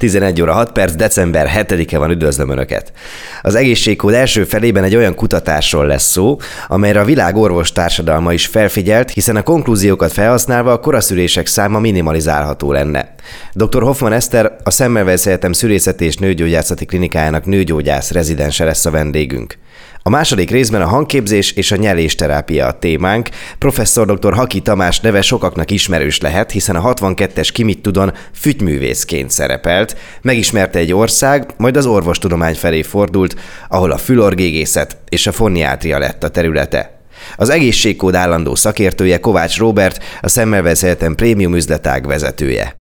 11 óra 6 perc, december 7-e van, üdvözlöm Önöket! Az egészségkód első felében egy olyan kutatásról lesz szó, amelyre a világ orvostársadalma is felfigyelt, hiszen a konklúziókat felhasználva a koraszülések száma minimalizálható lenne. Dr. Hoffman Eszter, a Semmelweis Egyetem Szülészeti és Nőgyógyászati Klinikájának nőgyógyász rezidense lesz a vendégünk. A második részben a hangképzés és a nyelésterápia a témánk. Professzor dr. Haki Tamás neve sokaknak ismerős lehet, hiszen a 62-es Ki mit tudon füttművészként szerepelt. Megismerte egy ország, majd az orvostudomány felé fordult, ahol a fülorgégészet és a foniátria lett a területe. Az egészségkód állandó szakértője Kovács Róbert, a Semmelweis Egyetem prémium üzletág vezetője.